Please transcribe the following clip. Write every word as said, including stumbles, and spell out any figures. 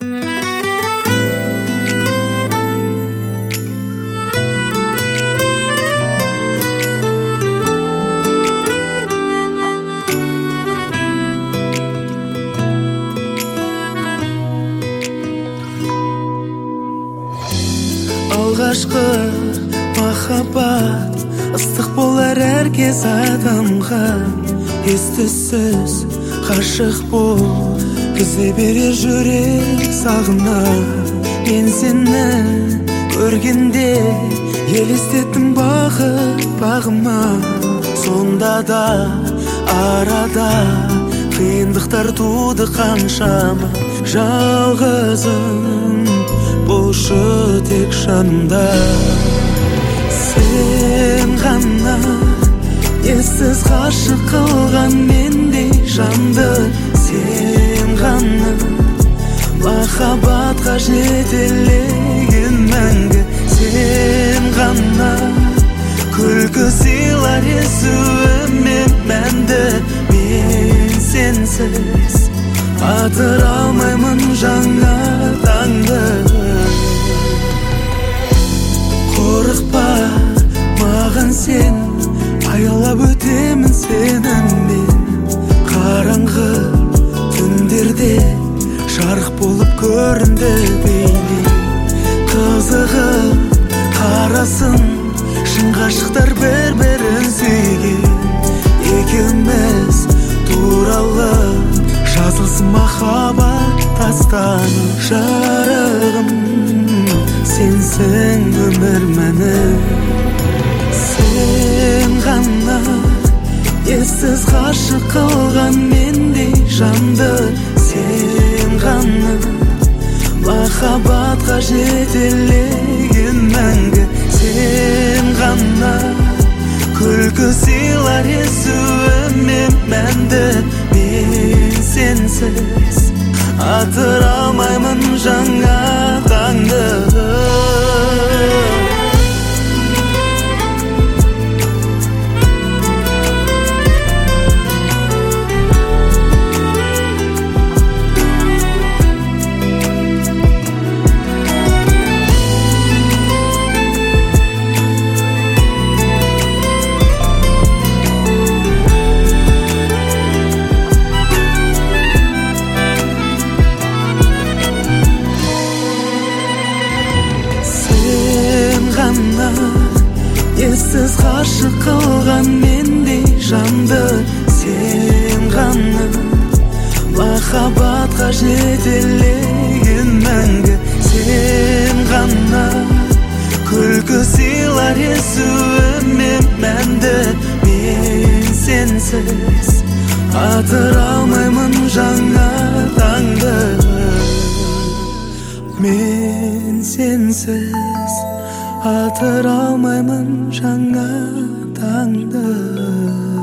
Алғашқы махаббат ыстық болар әр кез адамға. Ес-түссіз ғашық бол, күзе берер жүрек сағына. Мен сені көргенде елестеттім бақыт бағыма. Сонда да арада қиындықтар туды қаншама. Жалғызым болшы тек жанымда. Сен ғана ессіз ғашық қылған мендей жанды. Сен ғана махаббатқа жетелеген мәңгі. Сен ғана күлкі сыйлар езуіме мәнді. Мен сенсіз атыра алмаймын жаңа таңды. Қорықпа маған сен, аялап өтемін сеніммен. Қараңғы түндерде жарық болып көрінді бейне. Қызығып қарасын шын ғашықтар бір-бірін сүйген. Екеуміз туралы жазылсын махаббат дастаны. Жарығым сенсің өмір мәні. Сен ғана ессіз ғашық қылған мендей жанды. Сен ғана махаббатқа жетелеген мәңгі. Сен ғана күлкі сыйлар езуіме мәнді. Мен сенсіз атыра алмаймын жаңа таңды. Ессіз ғашық қылған мендей жанды. Сен ғана махаббатқа жетелеген мәңгі. Сен ғана күлкі сыйлар езуіме мәнді. Мен сенсіз атыра алмаймын жаңа таңды. Мен сенсіз атыра алмаймын жаңа таңды.